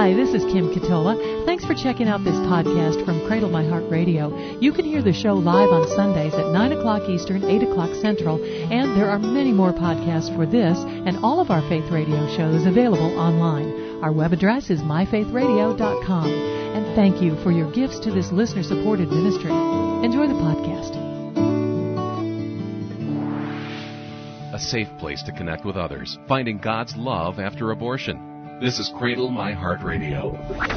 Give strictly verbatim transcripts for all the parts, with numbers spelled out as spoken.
Hi, this is Kim Katola. Thanks for checking out this podcast from Cradle My Heart Radio. You can hear the show live on Sundays at nine o'clock Eastern, eight o'clock Central, and there are many more podcasts for this and all of our Faith Radio shows available online. Our web address is my faith radio dot com. And thank you for your gifts to this listener-supported ministry. Enjoy the podcast. A safe place to connect with others, finding God's love after abortion. This is Cradle My Heart Radio.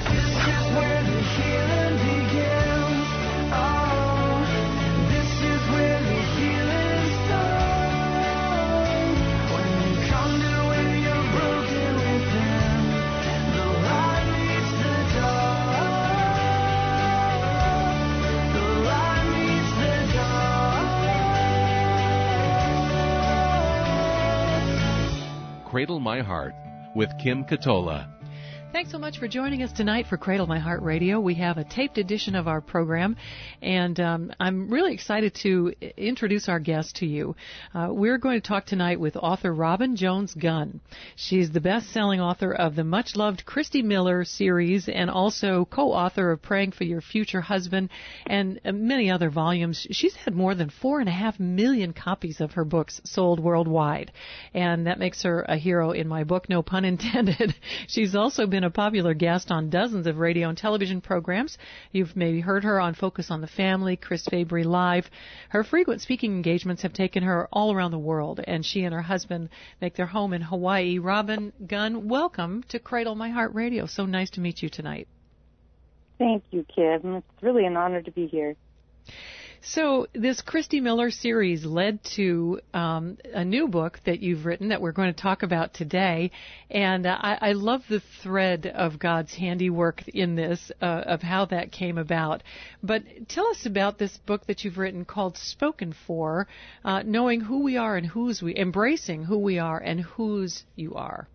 Cradle My Heart with Kim Katola. Thanks so much for joining us tonight for Cradle My Heart Radio. We have a taped edition of our program, and um, I'm really excited to introduce our guest to you. Uh, we're going to talk tonight with author Robin Jones Gunn. She's the best-selling author of the much-loved Christy Miller series and also co-author of Praying for Your Future Husband and many other volumes. She's had more than four and a half million copies of her books sold worldwide, and that makes her a hero in my book, no pun intended. She's also been a popular guest on dozens of radio and television programs. You've maybe heard her on Focus on the Family, Chris Fabry Live. Her frequent speaking engagements have taken her all around the world, and she and her husband make their home in Hawaii. Robin Gunn, welcome to Cradle My Heart Radio. So nice to meet you tonight. Thank you, Kim. It's really an honor to be here. So this Christy Miller series led to um, a new book that you've written that we're going to talk about today. And uh, I, I love the thread of God's handiwork in this, uh, of how that came about. But tell us about this book that you've written called Spoken For, uh, knowing who we are and whose we, embracing who we are and whose you are.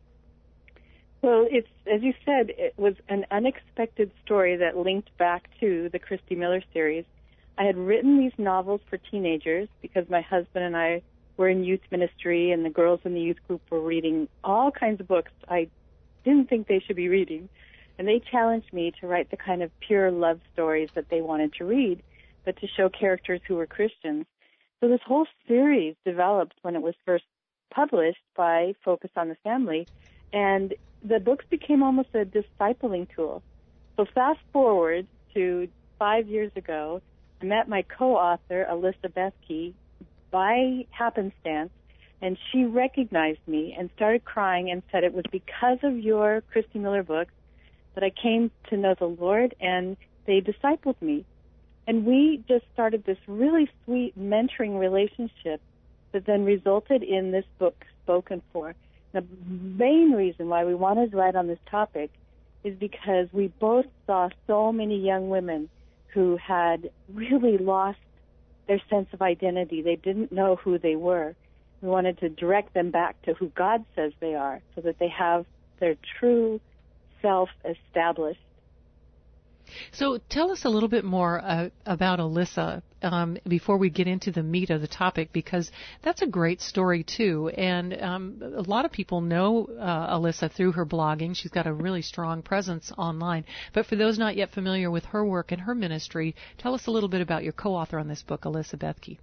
Well, it's, as you said, it was an unexpected story that linked back to the Christy Miller series. I had written these novels for teenagers because my husband and I were in youth ministry, and the girls in the youth group were reading all kinds of books I didn't think they should be reading. And they challenged me to write the kind of pure love stories that they wanted to read, but to show characters who were Christians. So this whole series developed when it was first published by Focus on the Family, and the books became almost a discipling tool. So fast forward to five years ago, I met my co-author, Alyssa Bethke, by happenstance, and she recognized me and started crying and said it was because of your Christy Miller books that I came to know the Lord, and they discipled me. And we just started this really sweet mentoring relationship that then resulted in this book, Spoken For. The main reason why we wanted to write on this topic is because we both saw so many young women who had really lost their sense of identity. They didn't know who they were. We wanted to direct them back to who God says they are so that they have their true self established. So tell us a little bit more uh, about Alyssa um, before we get into the meat of the topic, because that's a great story, too. And um, a lot of people know uh, Alyssa through her blogging. She's got a really strong presence online. But for those not yet familiar with her work and her ministry, tell us a little bit about your co-author on this book, Alyssa Bethke.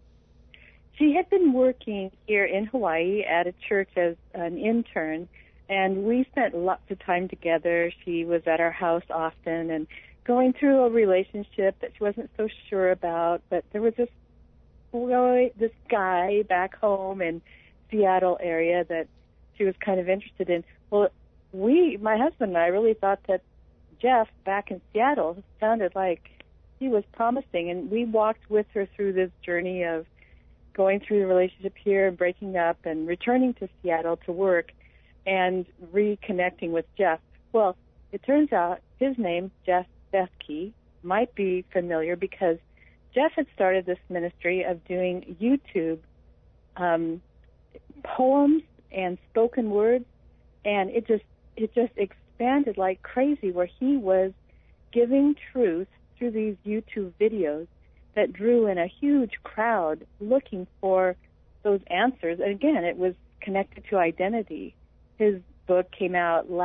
She had been working here in Hawaii at a church as an intern, and we spent lots of time together. She was at our house often and going through a relationship that she wasn't so sure about. But there was this boy, this guy back home in Seattle area that she was kind of interested in. Well, we, my husband and I, really thought that Jeff back in Seattle sounded like he was promising, and we walked with her through this journey of going through the relationship here and breaking up and returning to Seattle to work and reconnecting with Jeff. Well, it turns out his name, Jeff Bethke, might be familiar because Jeff had started this ministry of doing YouTube um, poems and spoken words, and it just it just expanded like crazy, where he was giving truth through these YouTube videos that drew in a huge crowd looking for those answers. And again, it was connected to identity. His book came out last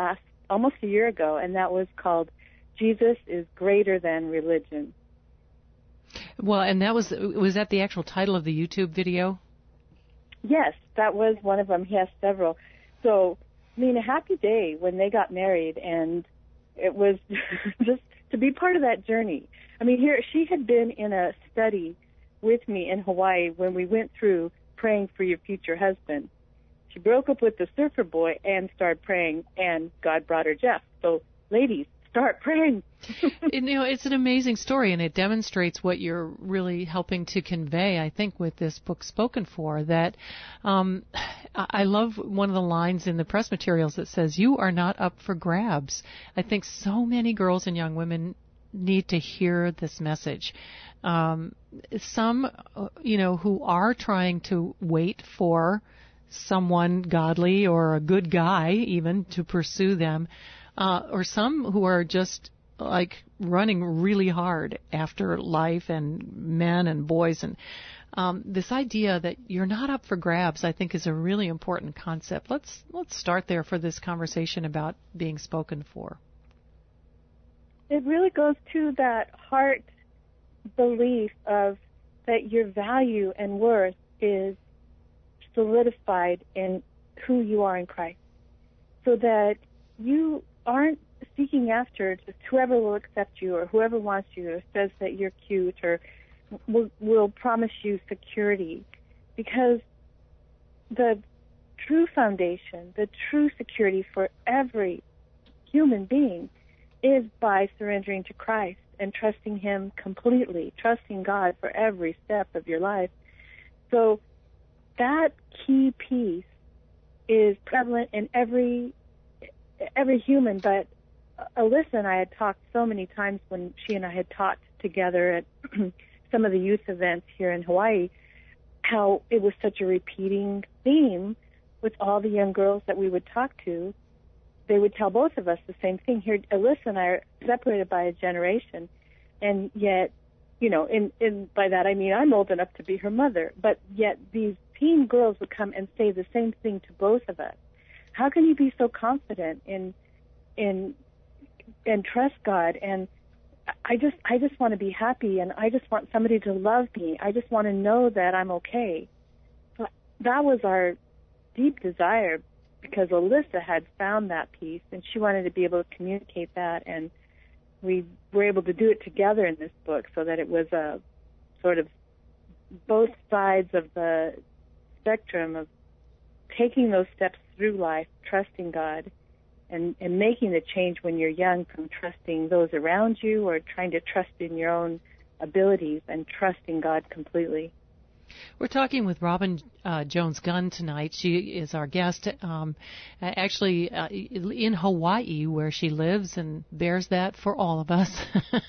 almost a year ago, and that was called Jesus is Greater Than Religion. Well, and that was, was that the actual title of the YouTube video? Yes, that was one of them. He has several. So, I mean, a happy day when they got married, and it was just to be part of that journey. I mean, here, she had been in a study with me in Hawaii when we went through praying for your future husband. She broke up with the surfer boy and started praying, and God brought her Jeff. So, ladies, start praying. You know, it's an amazing story, and it demonstrates what you're really helping to convey, I think, with this book, Spoken For, that um, I love one of the lines in the press materials that says, you are not up for grabs. I think so many girls and young women need to hear this message. Um, some, you know, who are trying to wait for someone godly or a good guy even to pursue them, uh, or some who are just like running really hard after life and men and boys. And um, this idea that you're not up for grabs, I think, is a really important concept. Let's let's start there for this conversation about being spoken for. It really goes to that heart belief of that your value and worth is solidified in who you are in Christ, so that you aren't seeking after just whoever will accept you or whoever wants you or says that you're cute or will, will promise you security, because the true foundation, the true security for every human being is by surrendering to Christ and trusting Him completely, trusting God for every step of your life. So that key piece is prevalent in every every human, but Alyssa and I had talked so many times when she and I had taught together at some of the youth events here in Hawaii, how it was such a repeating theme with all the young girls that we would talk to. They would tell both of us the same thing. Here, Alyssa and I are separated by a generation, and yet, you know, in, in by that I mean I'm old enough to be her mother, but yet these teen girls would come and say the same thing to both of us. How can you be so confident in in and trust God? And I just I just want to be happy, and I just want somebody to love me. I just want to know that I'm okay. So that was our deep desire, because Alyssa had found that piece, and she wanted to be able to communicate that, and we were able to do it together in this book, so that it was a sort of both sides of the spectrum of taking those steps through life, trusting God, and, and making the change when you're young from trusting those around you or trying to trust in your own abilities and trusting God completely. We're talking with Robin uh, Jones-Gunn tonight. She is our guest, um, actually uh, in Hawaii, where she lives and bears that for all of us.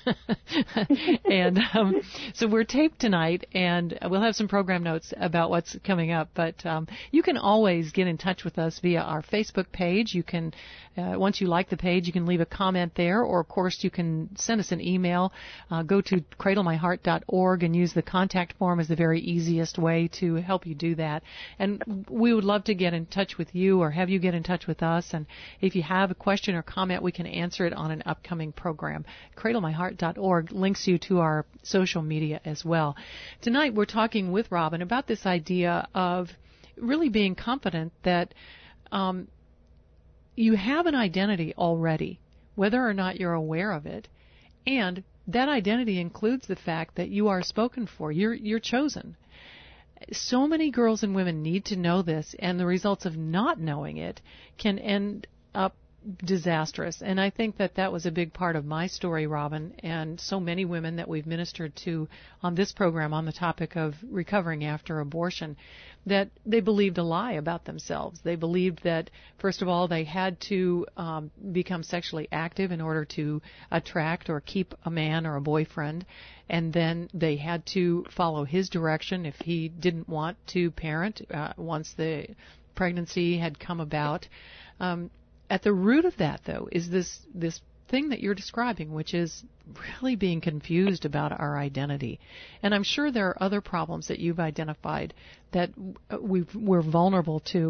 and um, so we're taped tonight, and we'll have some program notes about what's coming up. But um, you can always get in touch with us via our Facebook page. You can, uh, once you like the page, you can leave a comment there, or of course you can send us an email. Uh, go to cradle my heart dot org and use the contact form as the very easiest way to help you do that. And we would love to get in touch with you or have you get in touch with us. And if you have a question or comment, we can answer it on an upcoming program. cradle my heart dot org links you to our social media as well. Tonight we're talking with Robin about this idea of really being confident that um, you have an identity already, whether or not you're aware of it. And that identity includes the fact that you are spoken for. You're, you're chosen. So many girls and women need to know this, and the results of not knowing it can end up disastrous. And I think that that was a big part of my story, Robin, and so many women that we've ministered to on this program on the topic of recovering after abortion, that they believed a lie about themselves. They believed that, first of all, they had to um, become sexually active in order to attract or keep a man or a boyfriend, and then they had to follow his direction if he didn't want to parent uh, once the pregnancy had come about. Um, At the root of that, though, is this this thing that you're describing, which is really being confused about our identity. And I'm sure there are other problems that you've identified that we've, we're vulnerable to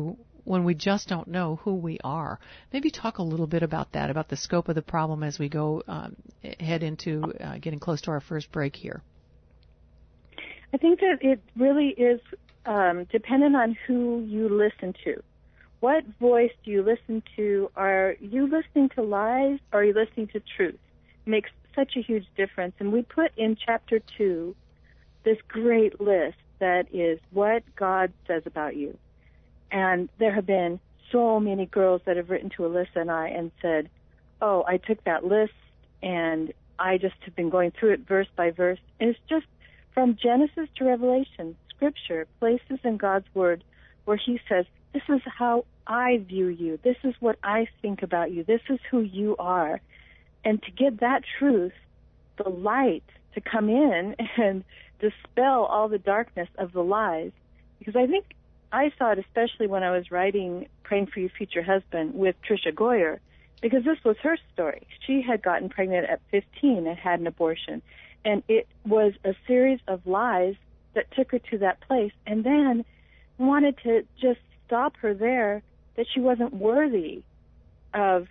when we just don't know who we are. Maybe talk a little bit about that, about the scope of the problem as we go um, head into uh, getting close to our first break here. I think that it really is um, dependent on who you listen to. What voice do you listen to? Are you listening to lies or are you listening to truth? It makes such a huge difference. And we put in chapter two this great list that is what God says about you. And there have been so many girls that have written to Alyssa and I and said, oh, I took that list and I just have been going through it verse by verse. And it's just from Genesis to Revelation, Scripture, places in God's Word where He says, this is how I view you. This is what I think about you. This is who you are. And to get that truth, the light, to come in and dispel all the darkness of the lies. Because I think I saw it especially when I was writing Praying for Your Future Husband with Tricia Goyer, because this was her story. She had gotten pregnant at fifteen and had an abortion. And it was a series of lies that took her to that place and then wanted to just stop her there, that she wasn't worthy of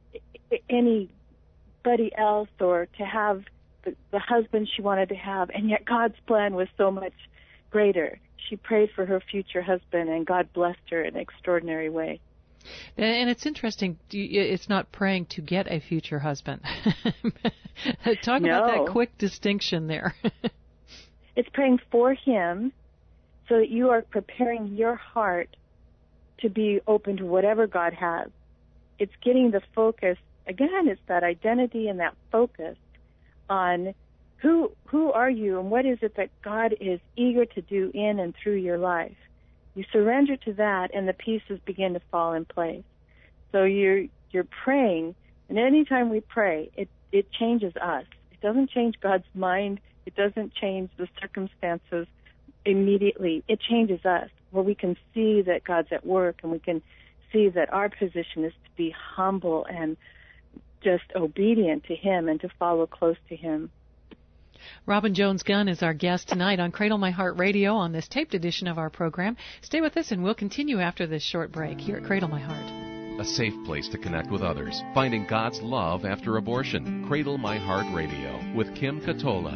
anybody else or to have the, the husband she wanted to have. And yet God's plan was so much greater. She prayed for her future husband, and God blessed her in an extraordinary way. And it's interesting, it's not praying to get a future husband. Talk no. about that quick distinction there. It's praying for him so that you are preparing your heart to be open to whatever God has. It's getting the focus, again, it's that identity and that focus on who who are you and what is it that God is eager to do in and through your life. You surrender to that, and the pieces begin to fall in place. So you're you're praying, and anytime we pray, it it changes us. It doesn't change God's mind. It doesn't change the circumstances immediately. It changes us, where we can see that God's at work, and we can see that our position is to be humble and just obedient to Him and to follow close to Him. Robin Jones-Gunn is our guest tonight on Cradle My Heart Radio on this taped edition of our program. Stay with us and we'll continue after this short break here at Cradle My Heart. A safe place to connect with others. Finding God's love after abortion. Cradle My Heart Radio with Kim Katola.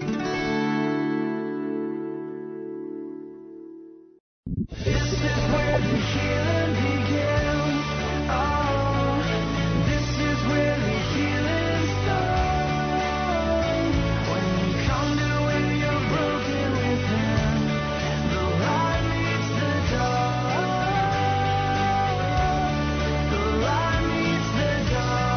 This is where the healing begins. Oh, this is where the healing starts. When you come to where you're broken within, the light meets the dark. The light meets the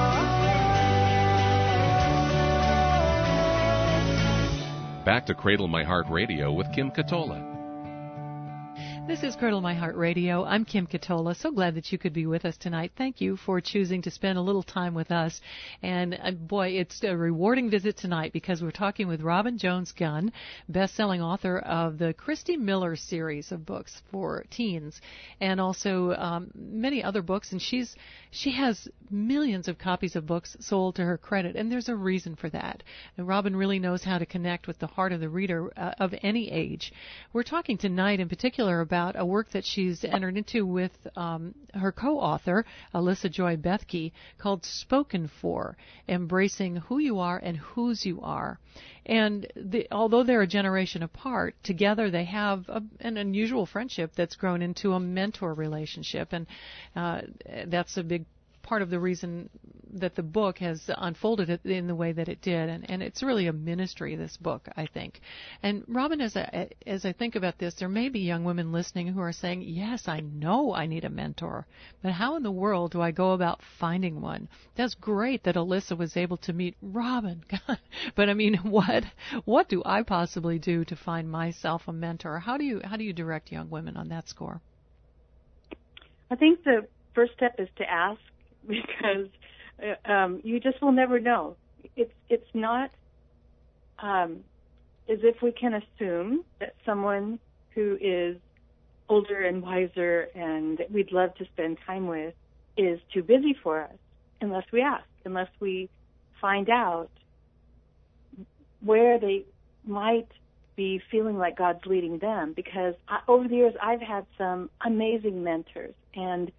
dark. Back to Cradle My Heart Radio with Kim Katola. This is Cradle My Heart Radio. I'm Kim Katola. So glad that you could be with us tonight. Thank you for choosing to spend a little time with us. And uh, boy, it's a rewarding visit tonight because we're talking with Robin Jones-Gunn, best-selling author of the Christy Miller series of books for teens, and also um, many other books. And she's she has millions of copies of books sold to her credit, and there's a reason for that. And Robin really knows how to connect with the heart of the reader uh, of any age. We're talking tonight in particular about a work that she's entered into with um, her co-author, Alyssa Joy Bethke, called Spoken For, Embracing Who You Are and Whose You Are. And the, although they're a generation apart, together they have a, an unusual friendship that's grown into a mentor relationship. And uh, that's a big part of the reason that the book has unfolded in the way that it did, and, and it's really a ministry, this book, I think. And Robin, as I, as I think about this, there may be young women listening who are saying, yes, I know I need a mentor, but how in the world do I go about finding one? That's great that Alyssa was able to meet Robin, but I mean, what what do I possibly do to find myself a mentor? How do you how do you direct young women on that score? I think the first step is to ask, because um, you just will never know. It's it's not um, as if we can assume that someone who is older and wiser and that we'd love to spend time with is too busy for us unless we ask, unless we find out where they might be feeling like God's leading them, because I, over the years I've had some amazing mentors, and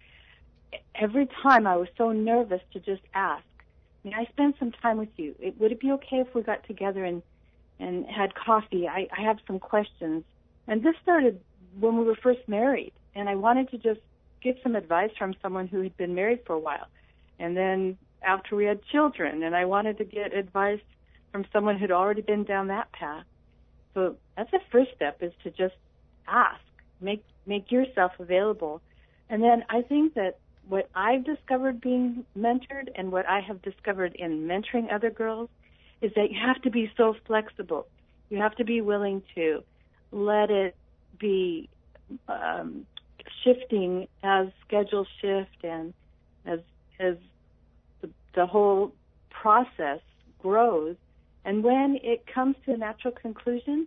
every time I was so nervous to just ask, may I spend some time with you? It, would it be okay if we got together and, and had coffee? I, I have some questions. And this started when we were first married, and I wanted to just get some advice from someone who had been married for a while. And then after we had children, and I wanted to get advice from someone who had already been down that path. So that's the first step, is to just ask, make make yourself available. And then I think that what I've discovered being mentored and what I have discovered in mentoring other girls is that you have to be so flexible. You have to be willing to let it be um, shifting as schedules shift and as as the, the whole process grows. And when it comes to a natural conclusion,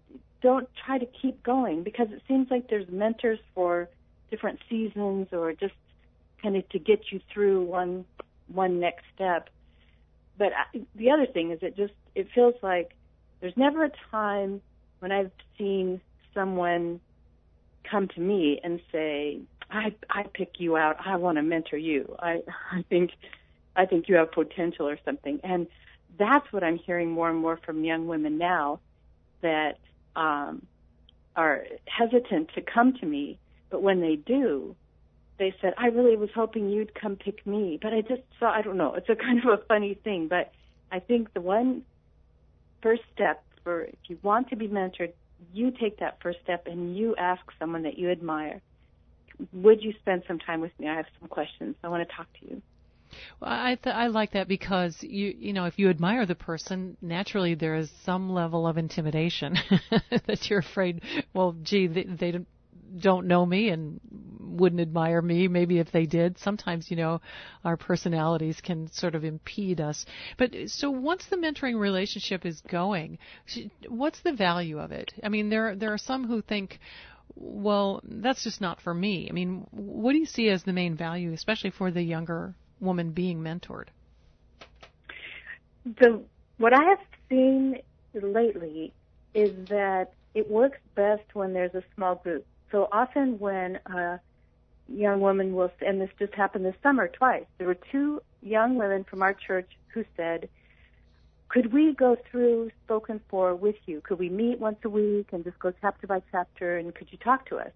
don't try to keep going, because it seems like there's mentors for different seasons or just kind of to get you through one one next step. But I, the other thing is, it just it feels like there's never a time when I've seen someone come to me and say, I I pick you out, I want to mentor you. I I think I think you have potential or something. And that's what I'm hearing more and more from young women now, that um, are hesitant to come to me, but when they do, they said, I really was hoping you'd come pick me, but I just saw, I don't know, it's a kind of a funny thing, but I think the one first step for, if you want to be mentored, you take that first step and you ask someone that you admire, would you spend some time with me? I have some questions. I want to talk to you. Well, I th- I like that, because you you know, if you admire the person, naturally there is some level of intimidation that you're afraid, well, gee, they, they don't know me and wouldn't admire me. Maybe if they did. Sometimes, you know, our personalities can sort of impede us. But so once the mentoring relationship is going, what's the value of it? I mean, there there are some who think, well, that's just not for me. I mean, what do you see as the main value, especially for the younger woman being mentored? The what I have seen lately is that it works best when there's a small group. So often when a young woman will, and this just happened this summer twice, there were two young women from our church who said, could we go through Spoken For with you? Could we meet once a week and just go chapter by chapter, and could you talk to us?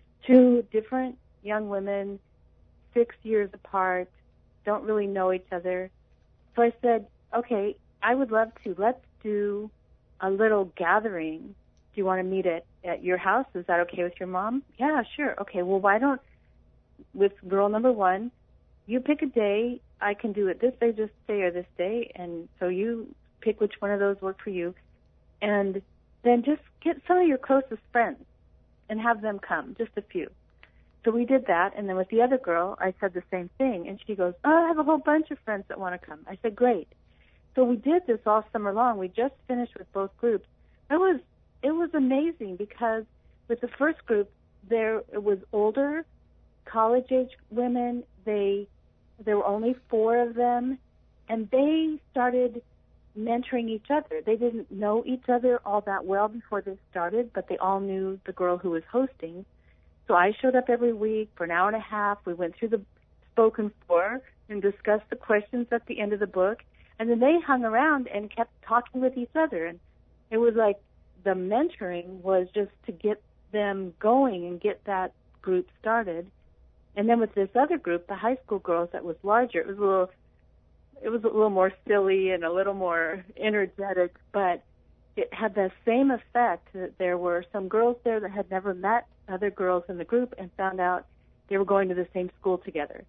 Two different young women, six years apart, don't really know each other. So I said, okay, I would love to. Let's do a little gathering. Do you want to meet at, at your house? Is that okay with your mom? Yeah, sure. Okay, well, why don't, with girl number one, you pick a day. I can do it this day, this day, or this day. And so you pick which one of those work for you. And then just get some of your closest friends and have them come, just a few. So we did that, and then with the other girl, I said the same thing, and she goes, oh, I have a whole bunch of friends that want to come. I said, great. So we did this all summer long. We just finished with both groups. It was it was amazing, because with the first group, there it was older, college-age women. They there were only four of them, and they started mentoring each other. They didn't know each other all that well before they started, but they all knew the girl who was hosting. So I showed up every week for an hour and a half. We went through the Spoken For and discussed the questions at the end of the book. And then they hung around and kept talking with each other. And it was like the mentoring was just to get them going and get that group started. And then with this other group, the high school girls, that was larger, it was a little, it was a little more silly and a little more energetic, but it had the same effect that there were some girls there that had never met other girls in the group and found out they were going to the same school together.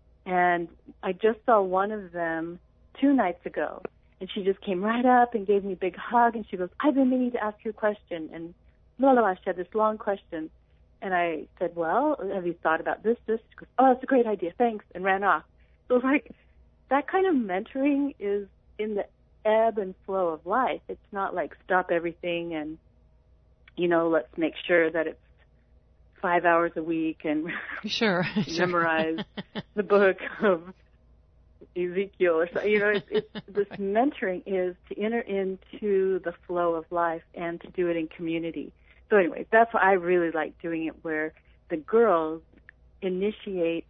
And I just saw one of them two nights ago, and she just came right up and gave me a big hug, and she goes, I've been meaning to ask you a question, and blah, blah, blah. She had this long question. And I said, well, have you thought about this, this? She goes, oh, that's a great idea, thanks, and ran off. So like that kind of mentoring is in the ebb and flow of life. It's not like stop everything and, you know, let's make sure that it's five hours a week and sure, memorize the book of Ezekiel or something. You know, it's, it's, this mentoring is to enter into the flow of life and to do it in community. So anyway, that's why I really like doing it, where the girls initiate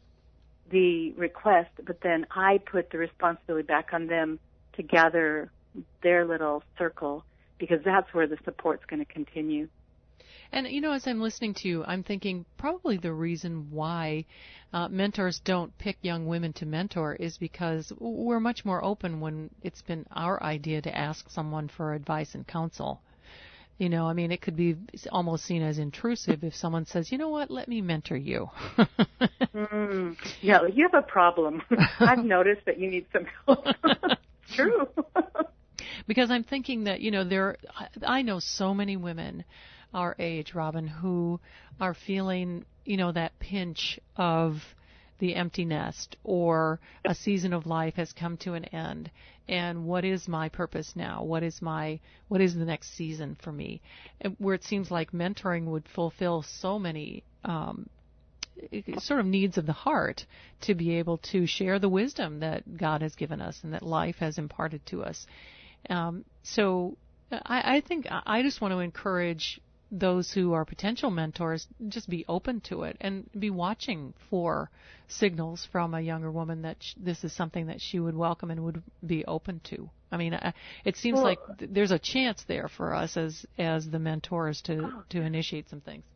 the request, but then I put the responsibility back on them to gather their little circle, because that's where the support's going to continue. And, you know, as I'm listening to you, I'm thinking probably the reason why uh, mentors don't pick young women to mentor is because we're much more open when it's been our idea to ask someone for advice and counsel. You know, I mean, it could be almost seen as intrusive if someone says, you know what, let me mentor you. mm, yeah, you have a problem. I've noticed that you need some help. True. Because I'm thinking that, you know, there, I know so many women our age, Robin, who are feeling, you know, that pinch of the empty nest, or a season of life has come to an end, and what is my purpose now? What is my, what is the next season for me? And where it seems like mentoring would fulfill so many um, sort of needs of the heart, to be able to share the wisdom that God has given us and that life has imparted to us. Um, so I, I think I just want to encourage those who are potential mentors, just be open to it and be watching for signals from a younger woman that sh- this is something that she would welcome and would be open to. I mean, uh, it seems well, like th- there's a chance there for us as as the mentors to, oh, to initiate some things.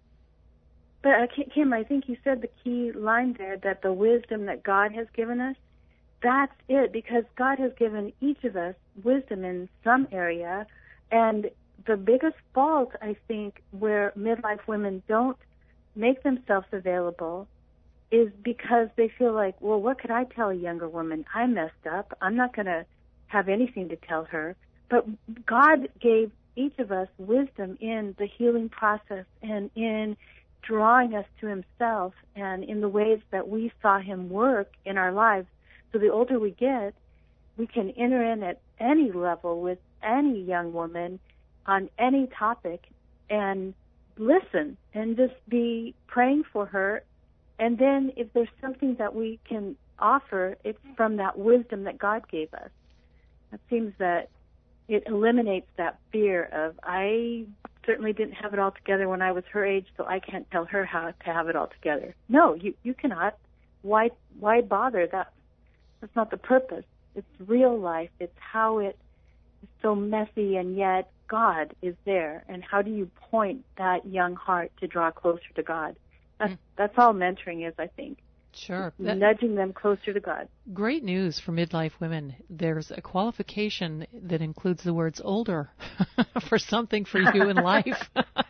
But uh, Kim, I think you said the key line there, that the wisdom that God has given us, that's it, because God has given each of us wisdom in some area, and the biggest fault, I think, where midlife women don't make themselves available is because they feel like, well, what could I tell a younger woman? I messed up. I'm not going to have anything to tell her. But God gave each of us wisdom in the healing process and in drawing us to himself and in the ways that we saw him work in our lives. So the older we get, we can enter in at any level with any young woman on any topic and listen and just be praying for her. And then if there's something that we can offer, it's from that wisdom that God gave us. It seems that it eliminates that fear of, I certainly didn't have it all together when I was her age, so I can't tell her how to have it all together. No, you, you cannot. Why, why bother? That, that's not the purpose. It's real life. It's how it is so messy, and yet God is there. And how do you point that young heart to draw closer to God? That's, mm. that's all mentoring is, I think. Sure. That, nudging them closer to God. Great news for midlife women. There's a qualification that includes the words older for something for you in life.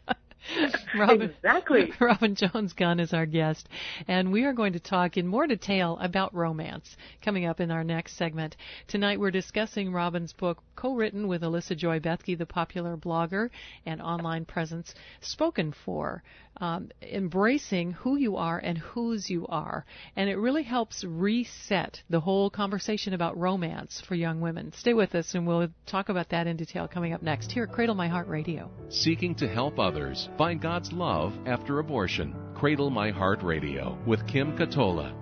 Robin, exactly. Robin Jones-Gunn is our guest, and we are going to talk in more detail about romance coming up in our next segment. Tonight we're discussing Robin's book, co-written with Alyssa Joy Bethke, the popular blogger and online presence, Spoken For, um, embracing who you are and whose you are. And it really helps reset the whole conversation about romance for young women. Stay with us, and we'll talk about that in detail coming up next here at Cradle My Heart Radio. Seeking to help others find God's love after abortion. Cradle My Heart Radio with Kim Katola.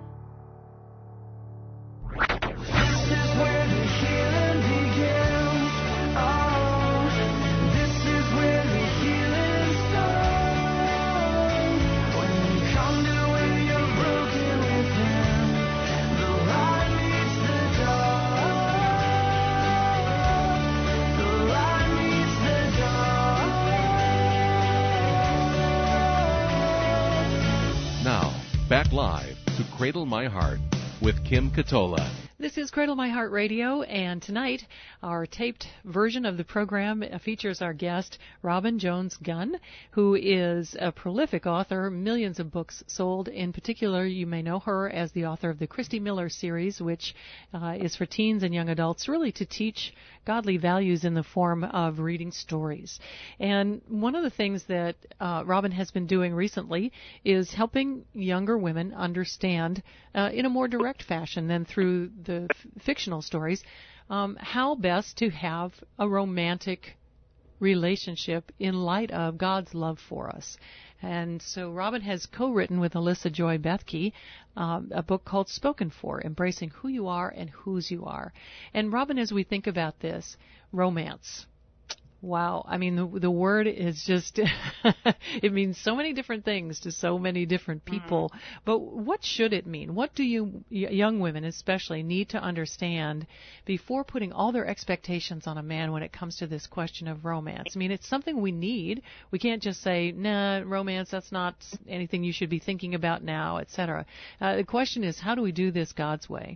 Back live to Cradle My Heart with Kim Katola. This is Cradle My Heart Radio, and tonight our taped version of the program features our guest, Robin Jones-Gunn, who is a prolific author, millions of books sold. In particular, you may know her as the author of the Christy Miller series, which uh, is for teens and young adults, really to teach godly values in the form of reading stories. And one of the things that uh, Robin has been doing recently is helping younger women understand uh, in a more direct fashion than through the the f- fictional stories, um, how best to have a romantic relationship in light of God's love for us. And so Robin has co-written with Alyssa Joy Bethke um, a book called Spoken For, Embracing Who You Are and Whose You Are. And Robin, as we think about this, romance. Wow. I mean, the, the word is just, it means so many different things to so many different people. Mm. But what should it mean? What do you, young women especially, need to understand before putting all their expectations on a man when it comes to this question of romance? I mean, it's something we need. We can't just say, nah, romance, that's not anything you should be thinking about now, et cetera. Uh, the question is, how do we do this God's way?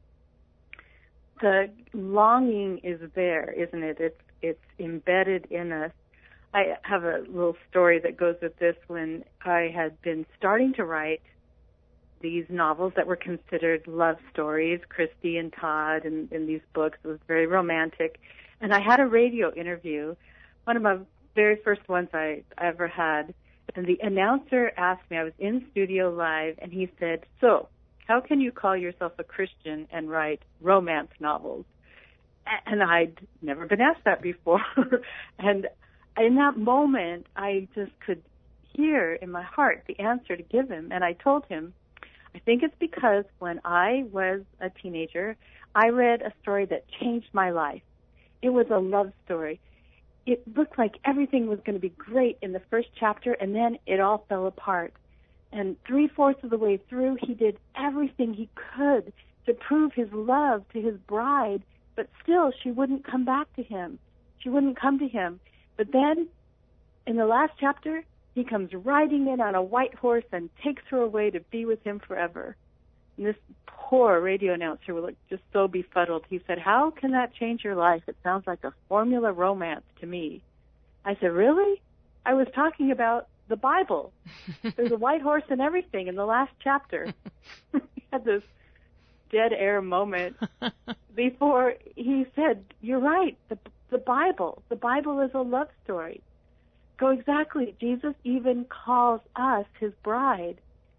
The longing is there, isn't it? It's It's embedded in us. I have a little story that goes with this. When I had been starting to write these novels that were considered love stories, Christy and Todd, and in these books, it was very romantic. And I had a radio interview, one of my very first ones I ever had. And the announcer asked me, I was in studio live, and he said, so, how can you call yourself a Christian and write romance novels? And I'd never been asked that before. And in that moment, I just could hear in my heart the answer to give him. And I told him, I think it's because when I was a teenager, I read a story that changed my life. It was a love story. It looked like everything was going to be great in the first chapter, and then it all fell apart. And three-fourths of the way through, he did everything he could to prove his love to his bride, but still she wouldn't come back to him. She wouldn't come to him. But then, in the last chapter, he comes riding in on a white horse and takes her away to be with him forever. And this poor radio announcer was just so befuddled. He said, how can that change your life? It sounds like a formula romance to me. I said, really? I was talking about the Bible. There's a white horse and everything in the last chapter. He had this dead air moment before he said, you're right, the, the Bible. The Bible is a love story. So exactly, Jesus even calls us his bride.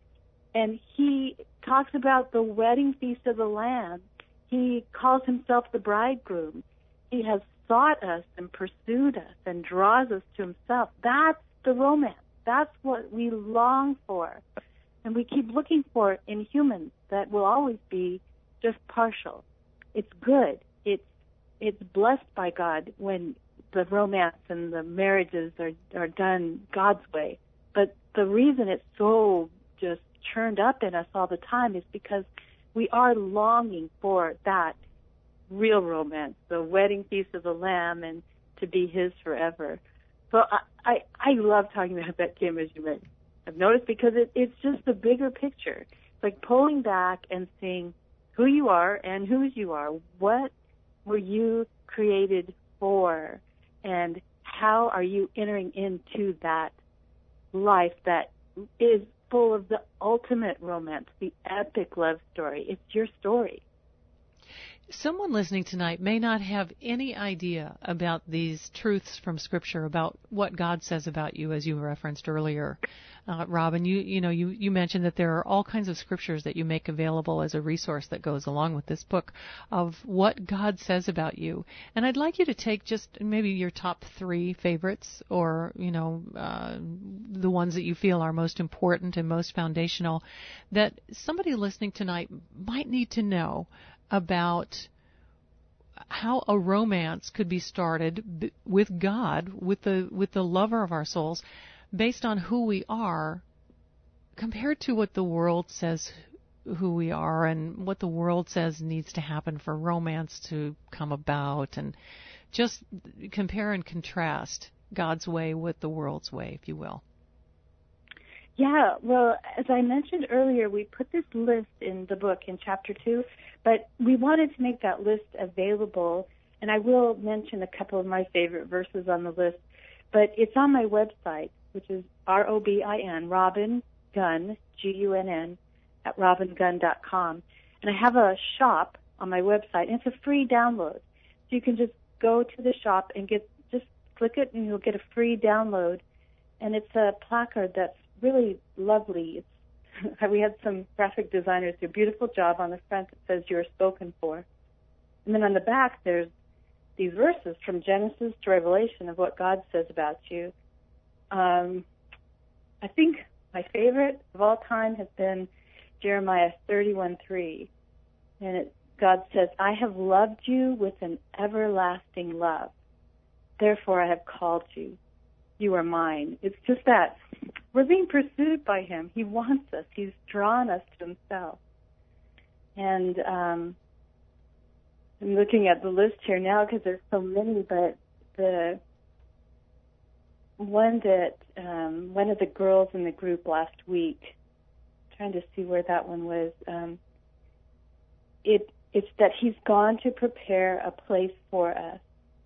And he talks about the wedding feast of the Lamb. He calls himself the bridegroom. He has sought us and pursued us and draws us to himself. That's the romance. That's what we long for. And we keep looking for it in humans that will always be just partial. It's good. It's it's blessed by God when the romance and the marriages are, are done God's way. But the reason it's so just churned up in us all the time is because we are longing for that real romance, the wedding feast of the Lamb, and to be his forever. So I, I, I love talking about that, Kim, as you may have noticed, because it, it's just the bigger picture. It's like pulling back and seeing who you are and whose you are. What were you created for? And how are you entering into that life that is full of the ultimate romance, the epic love story? It's your story. Someone listening tonight may not have any idea about these truths from Scripture, about what God says about you, as you referenced earlier. Uh, Robin, you you know you, you mentioned that there are all kinds of scriptures that you make available as a resource that goes along with this book of what God says about you. And I'd like you to take just maybe your top three favorites, or you know uh, the ones that you feel are most important and most foundational, that somebody listening tonight might need to know about how a romance could be started with God, with the with the lover of our souls, based on who we are, compared to what the world says who we are and what the world says needs to happen for romance to come about, and just compare and contrast God's way with the world's way, if you will. Yeah, well, as I mentioned earlier, we put this list in the book in chapter two, but we wanted to make that list available, and I will mention a couple of my favorite verses on the list, but it's on my website, which is R O B I N, Robin Gunn, G U N N, at robin gunn dot com. And I have a shop on my website, and it's a free download. So you can just go to the shop and get, just click it, and you'll get a free download. And it's a placard that's really lovely. It's, we had some graphic designers do a beautiful job on the front that says you're spoken for. And then on the back, there's these verses from Genesis to Revelation of what God says about you. Um, I think my favorite of all time has been Jeremiah thirty-one three. And it, God says, I have loved you with an everlasting love. Therefore I have called you. You are mine. It's just that. We're being pursued by him. He wants us. He's drawn us to himself. And um, I'm looking at the list here now because there's so many, but the one that um, one of the girls in the group last week, trying to see where that one was, um, it it's that he's gone to prepare a place for us.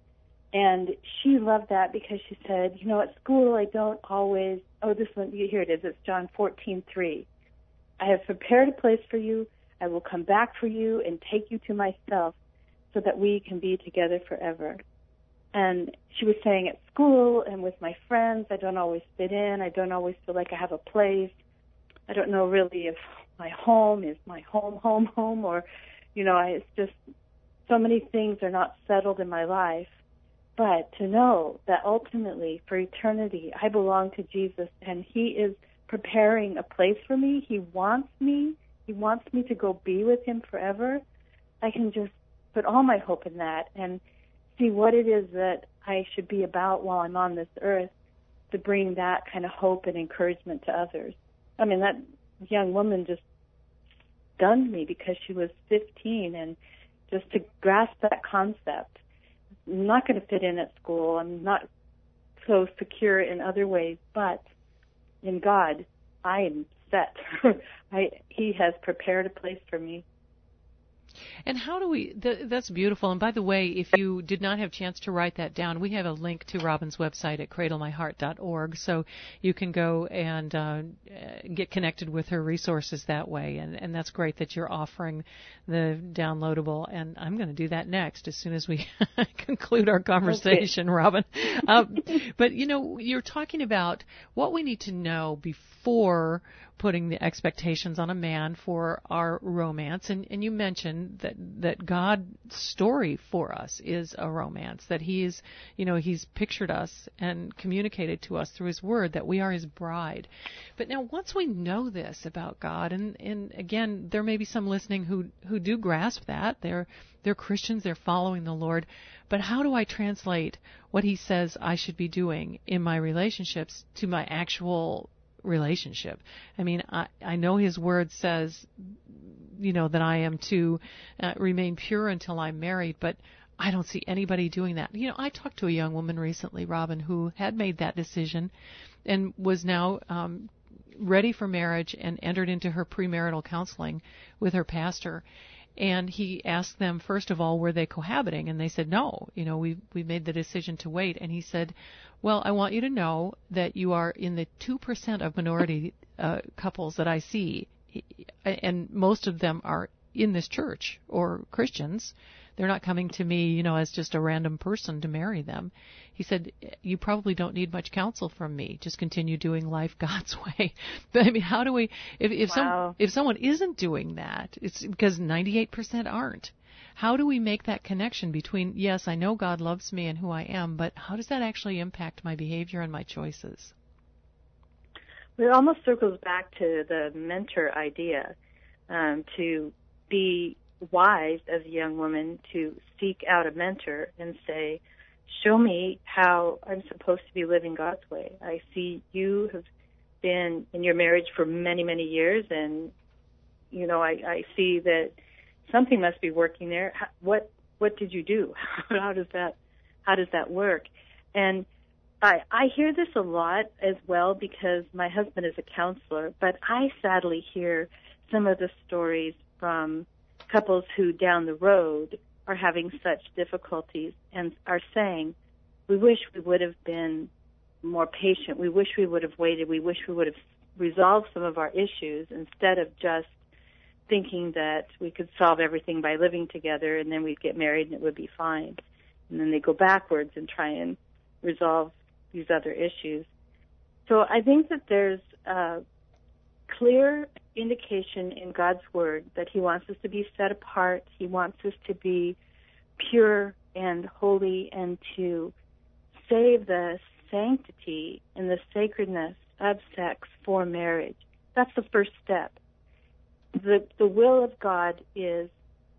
And she loved that because she said, you know, at school I don't always, oh, this one, here it is, it's John fourteen three. I have prepared a place for you. I will come back for you and take you to myself so that we can be together forever. And she was saying at school and with my friends, I don't always fit in. I don't always feel like I have a place. I don't know really if my home is my home, home, home, or, you know, I, it's just so many things are not settled in my life. But to know that ultimately for eternity, I belong to Jesus and he is preparing a place for me. He wants me. He wants me to go be with him forever. I can just put all my hope in that and see what it is that I should be about while I'm on this earth to bring that kind of hope and encouragement to others. I mean, that young woman just stunned me because she was fifteen, and just to grasp that concept. I'm not going to fit in at school. I'm not so secure in other ways, but in God, I am set. I, he has prepared a place for me. And how do we, th- that's beautiful. And by the way, if you did not have a chance to write that down, we have a link to Robin's website at cradle my heart dot org, so you can go and uh, get connected with her resources that way. And, and that's great that you're offering the downloadable. And I'm going to do that next as soon as we conclude our conversation, okay. Robin. Um, but, you know, you're talking about what we need to know before putting the expectations on a man for our romance. And, and you mentioned that, that God's story for us is a romance, that he is, you know, he's pictured us and communicated to us through his word that we are his bride. But now once we know this about God, and, and again, there may be some listening who, who do grasp that. They're, they're Christians, they're following the Lord. But how do I translate what he says I should be doing in my relationships to my actual relationship? I mean, I, I know his word says, you know, that I am to uh, remain pure until I'm married, but I don't see anybody doing that. You know, I talked to a young woman recently, Robin, who had made that decision and was now um, ready for marriage and entered into her premarital counseling with her pastor. And he asked them, first of all, were they cohabiting? And they said, no, you know, we we made the decision to wait. And he said, well, I want you to know that you are in the two percent of minority uh, couples that I see. And most of them are in this church or Christians. They're not coming to me, you know, as just a random person to marry them. He said, you probably don't need much counsel from me. Just continue doing life God's way. But I mean, how do we, if, if, wow. some, if someone isn't doing that, it's because ninety-eight percent aren't. How do we make that connection between, yes, I know God loves me and who I am, but how does that actually impact my behavior and my choices? It almost circles back to the mentor idea, um, to be wise as a young woman to seek out a mentor and say, show me how I'm supposed to be living God's way. I see you have been in your marriage for many, many years, and, you know, I, I see that something must be working there. How, what what did you do? How does that how does that work? And I, I hear this a lot as well because my husband is a counselor, but I sadly hear some of the stories from couples who down the road are having such difficulties and are saying, we wish we would have been more patient. We wish we would have waited. We wish we would have resolved some of our issues instead of just thinking that we could solve everything by living together and then we'd get married and it would be fine. And then they go backwards and try and resolve these other issues. So I think that there's a clear indication in God's Word that He wants us to be set apart. He wants us to be pure and holy and to save the sanctity and the sacredness of sex for marriage. That's the first step. The the will of God is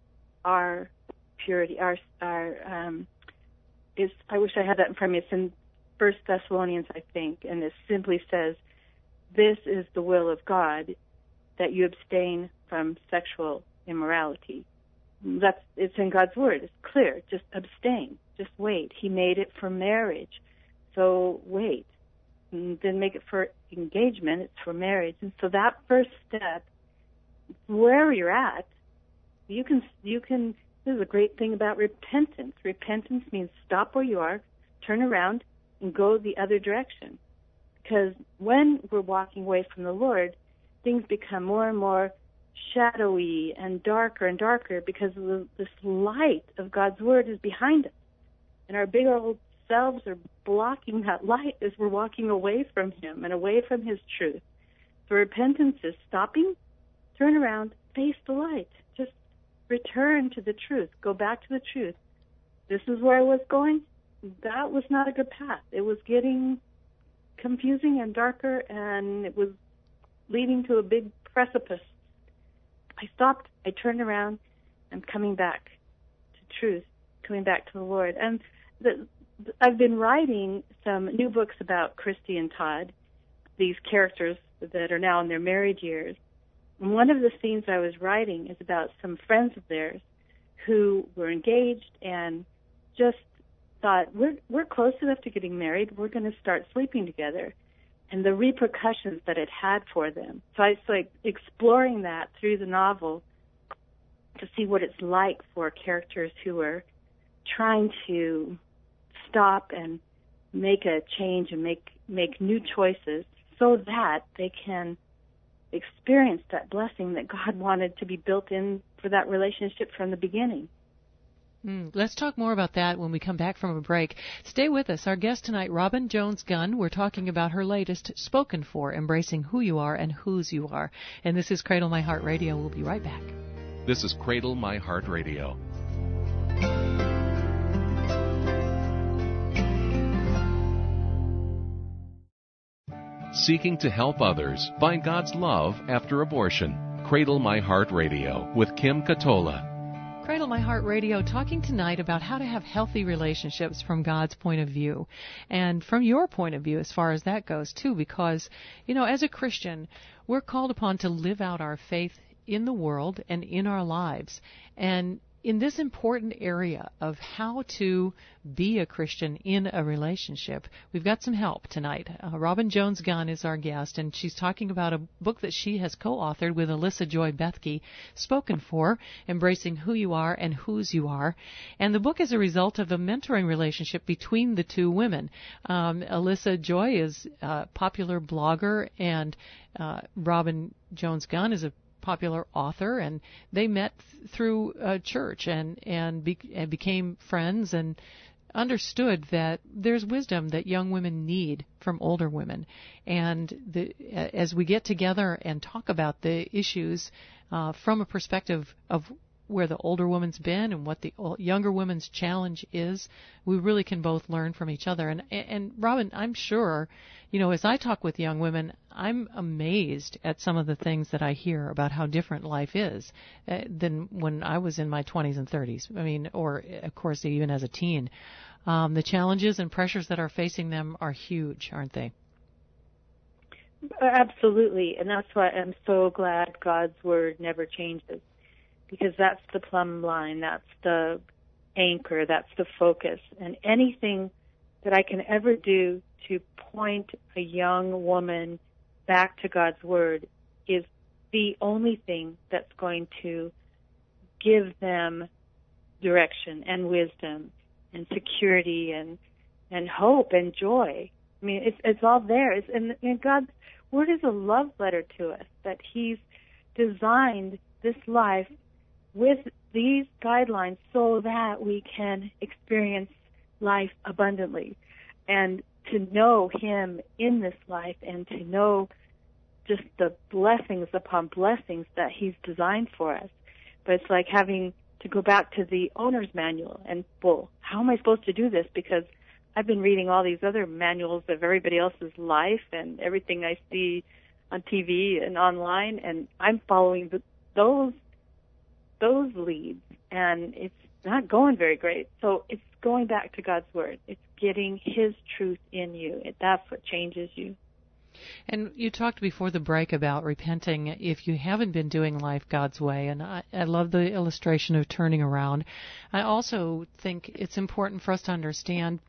our purity, our our um, is. I wish I had that in front of me. It's in First Thessalonians, I think, and it simply says, "This is the will of God, that you abstain from sexual immorality." That's it's in God's word. It's clear. Just abstain. Just wait. He made it for marriage, so wait. And didn't make it for engagement. It's for marriage. And so that first step, wherever you're at, you can you can. This is a great thing about repentance. Repentance means stop where you are, turn around, and go the other direction. Because when we're walking away from the Lord, things become more and more shadowy and darker and darker because the, this light of God's word is behind us. And our big old selves are blocking that light as we're walking away from him and away from his truth. So repentance is stopping, turn around, face the light. Just return to the truth. Go back to the truth. This is where I was going. That was not a good path. It was getting confusing and darker, and it was leading to a big precipice. I stopped. I turned around. I'm coming back to truth, coming back to the Lord. And the, the, I've been writing some new books about Christy and Todd, these characters that are now in their married years. And one of the scenes I was writing is about some friends of theirs who were engaged and just thought, we're we're close enough to getting married, we're going to start sleeping together, and the repercussions that it had for them. So I was like exploring that through the novel to see what it's like for characters who are trying to stop and make a change and make make new choices so that they can experience that blessing that God wanted to be built in for that relationship from the beginning. Mm, let's talk more about that when we come back from a break. Stay with us. Our guest tonight, Robin Jones-Gunn. We're talking about her latest, Spoken For, Embracing Who You Are and Whose You Are. And this is Cradle My Heart Radio. We'll be right back. This is Cradle My Heart Radio. Seeking to help others find God's love after abortion. Cradle My Heart Radio with Kim Katola. Cradle My Heart Radio, talking tonight about how to have healthy relationships from God's point of view, and from your point of view as far as that goes, too, because, you know, as a Christian, we're called upon to live out our faith in the world and in our lives. And in this important area of how to be a Christian in a relationship, we've got some help tonight. Uh, Robin Jones-Gunn is our guest, and she's talking about a book that she has co-authored with Alyssa Joy Bethke, Spoken For, Embracing Who You Are and Whose You Are. And the book is a result of a mentoring relationship between the two women. Um, Alyssa Joy is a popular blogger, and uh, Robin Jones-Gunn is a popular author, and they met th- through uh, church and and, be- and became friends and understood that there's wisdom that young women need from older women. And the, as we get together and talk about the issues uh, from a perspective of where the older woman's been and what the younger woman's challenge is, we really can both learn from each other. And, and Robin, I'm sure, you know, as I talk with young women, I'm amazed at some of the things that I hear about how different life is uh, than when I was in my twenties and thirties. I mean, or, of course, even as a teen. Um, the challenges and pressures that are facing them are huge, aren't they? Absolutely, and that's why I'm so glad God's Word never changes. Because that's the plumb line, that's the anchor, that's the focus. And anything that I can ever do to point a young woman back to God's Word is the only thing that's going to give them direction and wisdom and security and and hope and joy. I mean, it's it's all there. It's, and, and God's Word is a love letter to us, that He's designed this life with these guidelines so that we can experience life abundantly and to know Him in this life and to know just the blessings upon blessings that He's designed for us. But it's like having to go back to the owner's manual and, well, how am I supposed to do this? Because I've been reading all these other manuals of everybody else's life and everything I see on T V and online, and I'm following the, those those leads, and it's not going very great. So it's going back to God's Word. It's getting His truth in you. It, that's what changes you. And you talked before the break about repenting if you haven't been doing life God's way, and I, I love the illustration of turning around. I also think it's important for us to understand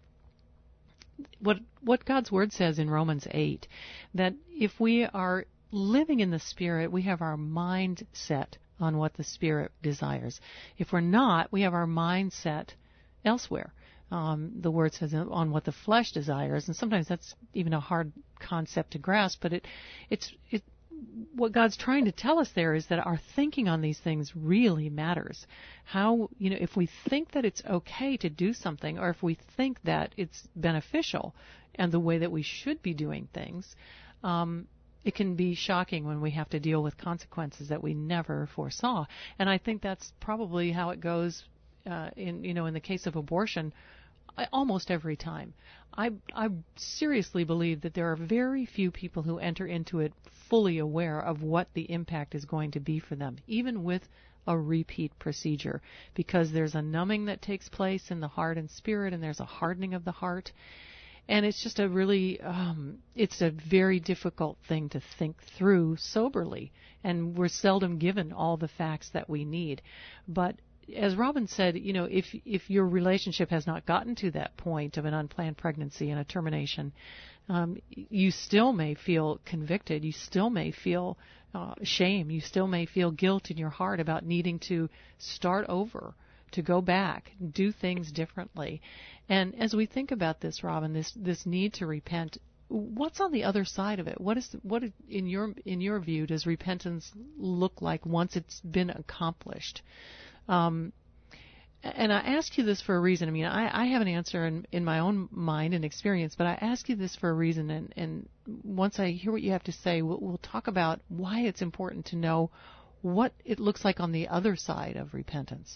what what God's Word says in Romans eight, that if we are living in the Spirit, we have our mind set on what the Spirit desires. If we're not, we have our mind set elsewhere. Um, the Word says on what the flesh desires, and sometimes that's even a hard concept to grasp, but it, it's it, what God's trying to tell us there is that our thinking on these things really matters. How, you know, if we think that it's okay to do something, or if we think that it's beneficial and the way that we should be doing things, um, it can be shocking when we have to deal with consequences that we never foresaw. And I think that's probably how it goes uh, in, you know, in the case of abortion. I, almost every time. I, I seriously believe that there are very few people who enter into it fully aware of what the impact is going to be for them, even with a repeat procedure, because there's a numbing that takes place in the heart and spirit, and there's a hardening of the heart. And it's just a really, um, it's a very difficult thing to think through soberly, and we're seldom given all the facts that we need. But as Robin said, you know, if if your relationship has not gotten to that point of an unplanned pregnancy and a termination, um, you still may feel convicted. You still may feel uh, shame. You still may feel guilt in your heart about needing to start over, to go back, do things differently. And as we think about this, Robin, this this need to repent, what's on the other side of it? What is what in your in your view does repentance look like once it's been accomplished? Um, and I ask you this for a reason. I mean, I, I have an answer in, in my own mind and experience, but I ask you this for a reason. And, and once I hear what you have to say, we'll, we'll talk about why it's important to know what it looks like on the other side of repentance.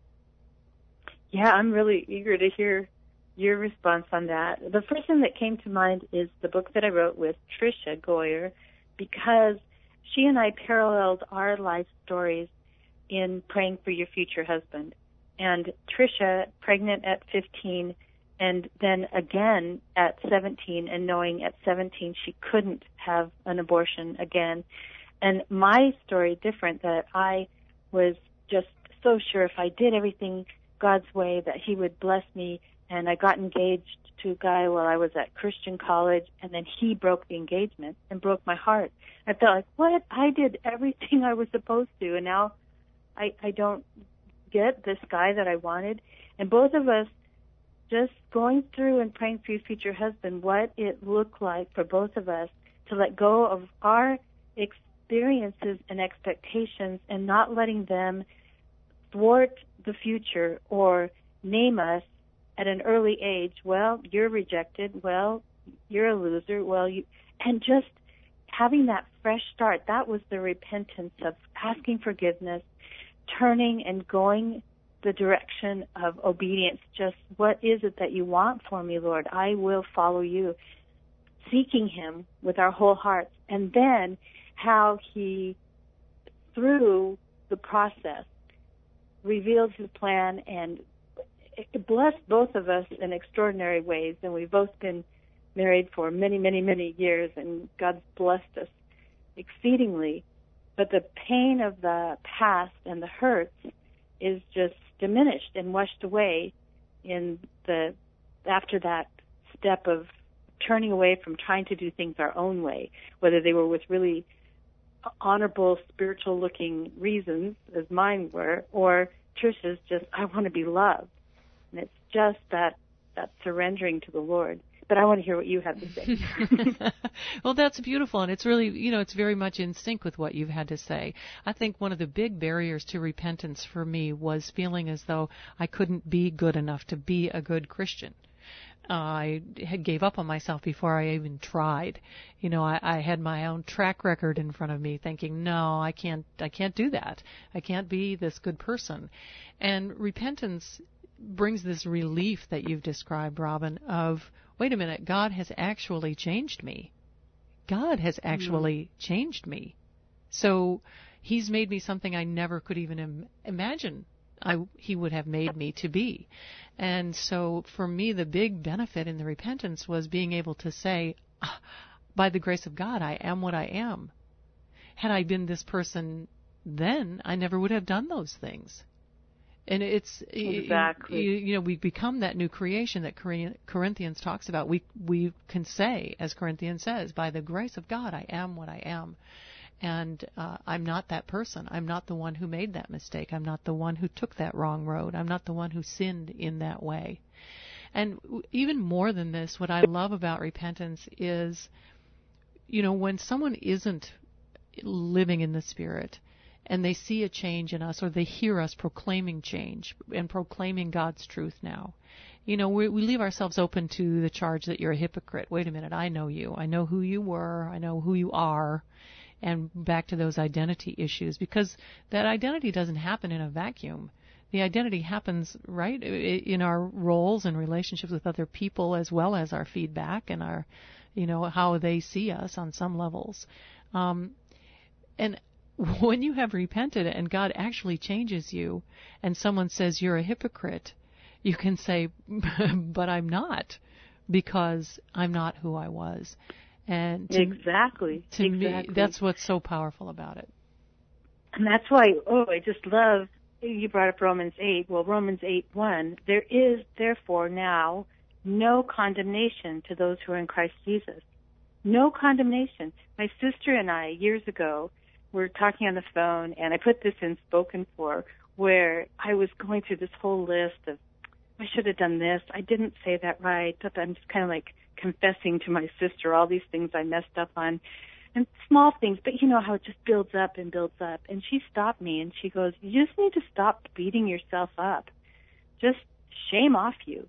Yeah, I'm really eager to hear your response on that. The first thing that came to mind is the book that I wrote with Tricia Goyer, because she and I paralleled our life stories in Praying for Your Future Husband. And Tricia, pregnant at fifteen, and then again at seventeen, and knowing at seventeen she couldn't have an abortion again. And my story different, that I was just so sure if I did everything God's way that He would bless me. And I got engaged to a guy while I was at Christian college, and then he broke the engagement and broke my heart. I felt like, what? I did everything I was supposed to, and now I, I don't get this guy that I wanted. And both of us just going through and praying for your future husband, what it looked like for both of us to let go of our experiences and expectations and not letting them thwart the future or name us at an early age. Well, you're rejected. Well, you're a loser. Well, you, and just having that fresh start. That was the repentance of asking forgiveness, turning and going the direction of obedience. Just, what is it that you want for me, Lord? I will follow you. Seeking Him with our whole hearts. And then how He, through the process, revealed His plan and it blessed both of us in extraordinary ways. And we've both been married for many, many, many years, and God's blessed us exceedingly. But the pain of the past and the hurts is just diminished and washed away in the after that step of turning away from trying to do things our own way, whether they were with really honorable, spiritual-looking reasons, as mine were, or Tricia's just, I want to be loved. And it's just that, that surrendering to the Lord. But I want to hear what you have to say. Well, that's beautiful, and it's really, you know, it's very much in sync with what you've had to say. I think one of the big barriers to repentance for me was feeling as though I couldn't be good enough to be a good Christian. Uh, I had gave up on myself before I even tried. You know, I, I had my own track record in front of me, thinking, no, I can't, I can't do that. I can't be this good person. And repentance brings this relief that you've described, Robin, of, wait a minute, God has actually changed me. God has actually mm-hmm. changed me. So he's made me something I never could even im- imagine I, he would have made me to be. And so for me, the big benefit in the repentance was being able to say, by the grace of God, I am what I am. Had I been this person then, I never would have done those things. And it's, exactly. you, you know, we become that new creation that Corinthians talks about. We we can say, as Corinthians says, by the grace of God, I am what I am. And uh, I'm not that person. I'm not the one who made that mistake. I'm not the one who took that wrong road. I'm not the one who sinned in that way. And even more than this, what I love about repentance is, you know, when someone isn't living in the Spirit, and they see a change in us, or they hear us proclaiming change and proclaiming God's truth now. You know, we, we leave ourselves open to the charge that you're a hypocrite. Wait a minute, I know you. I know who you were. I know who you are. And back to those identity issues, because that identity doesn't happen in a vacuum. The identity happens, right, in our roles and relationships with other people, as well as our feedback and our, you know, how they see us on some levels. Um, and when you have repented and God actually changes you and someone says you're a hypocrite, you can say, but I'm not, because I'm not who I was. And to, exactly. To exactly. me, that's what's so powerful about it. And that's why, oh, I just love, you brought up Romans eight. Well, Romans eight one, there is therefore now no condemnation to those who are in Christ Jesus. No condemnation. My sister and I, years ago, were talking on the phone, and I put this in spoken for, where I was going through this whole list of, I should have done this, I didn't say that right, but I'm just kind of like confessing to my sister all these things I messed up on, and small things, but you know how it just builds up and builds up. And she stopped me, and she goes, you just need to stop beating yourself up. Just shame off you.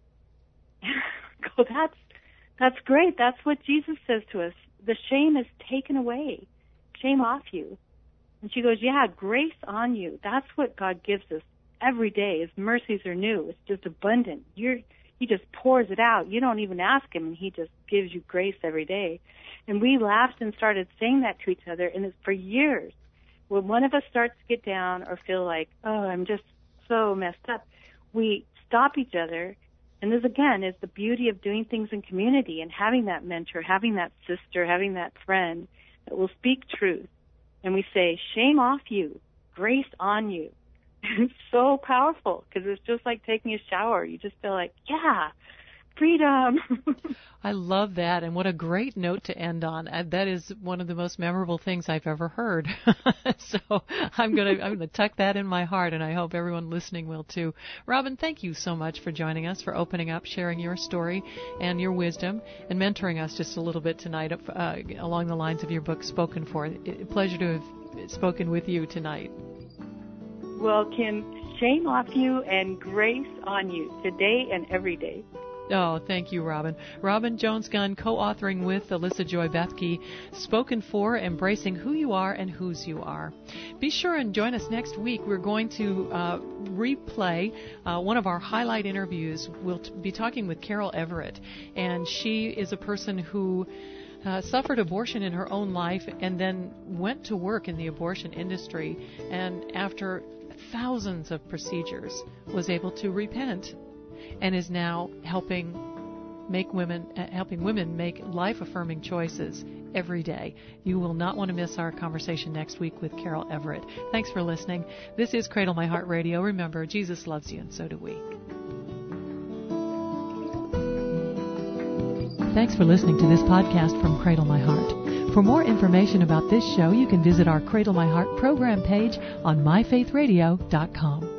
Go, that's, that's great. That's what Jesus says to us. The shame is taken away. Shame off you. And she goes, yeah, grace on you. That's what God gives us every day. His mercies are new. It's just abundant. You're, he just pours it out. You don't even ask him, and he just gives you grace every day. And we laughed and started saying that to each other, and it's for years. When one of us starts to get down or feel like, oh, I'm just so messed up, we stop each other. And this, again, is the beauty of doing things in community and having that mentor, having that sister, having that friend that will speak truth. And we say, shame off you, grace on you. It's so powerful, because it's just like taking a shower. You just feel like, yeah, freedom. I love that, and what a great note to end on. Uh, that is one of the most memorable things I've ever heard. So I'm going to I'm going to tuck that in my heart, and I hope everyone listening will too. Robin, thank you so much for joining us, for opening up, sharing your story and your wisdom, and mentoring us just a little bit tonight uh, along the lines of your book, Spoken For. A pleasure to have spoken with you tonight. Well, Kim, shame off you and grace on you today and every day. Oh, thank you, Robin. Robin Jones-Gunn, co-authoring with Alyssa Joy Bethke, Spoken For, Embracing Who You Are and Whose You Are. Be sure and join us next week. We're going to uh, replay uh, one of our highlight interviews. We'll t- be talking with Carol Everett, and she is a person who Uh, suffered abortion in her own life and then went to work in the abortion industry, and after thousands of procedures was able to repent and is now helping make women uh, helping women make life-affirming choices every day. You will not want to miss our conversation next week with Carol Everett. Thanks for listening. This is Cradle My Heart Radio. Remember, Jesus loves you, and so do we. Thanks for listening to this podcast from Cradle My Heart. For more information about this show, you can visit our Cradle My Heart program page on my faith radio dot com.